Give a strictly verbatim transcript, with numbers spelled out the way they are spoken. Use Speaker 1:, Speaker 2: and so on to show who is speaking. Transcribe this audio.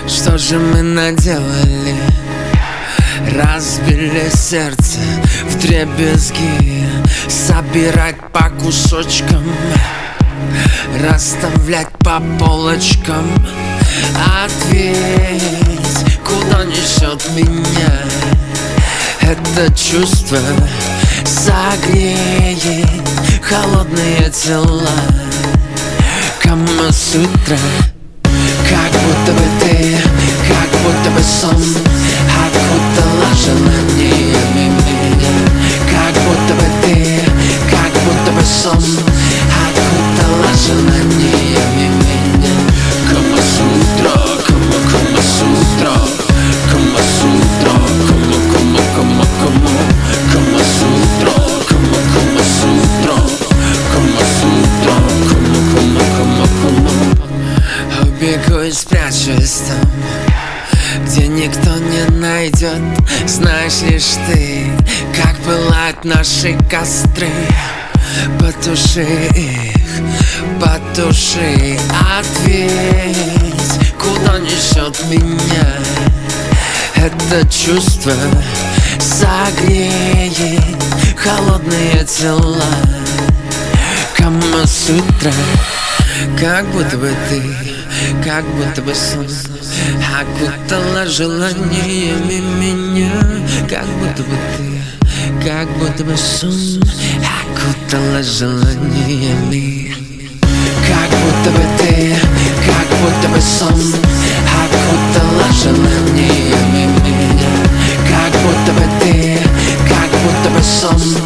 Speaker 1: Что же мы наделали? Разбили сердце вдребезги, собирать по кусочкам, расставлять по полочкам. Ответь, куда несет меня это чувство? Согреет холодные тела. Камасутра. Как будто бы ты, как будто бы сон, окутала желаниями меня. Как будто бы ты, как будто бы сон, окутала желаниями меня. Камасутра, кама, камасутра, камасутра, кама, кама, кама, кама, камасутра, кама, камасутра, камасутра, кама, кама, кама, кама. Убегу и спрячусь там, где никто не найдет. Знаешь лишь ты, как пылают наши костры. Потуши их, потуши. Ответь, куда несет меня это чувство? Согреет холодные тела. Камасутра. Как будто бы ты, как будто бы сон, окутала желаниями меня. Как будто бы ты, как будто бы сон, окутала желаниями. Как будто бы ты, как будто бы сон, окутала желаниями меня. Как будто бы ты, как будто бы сон,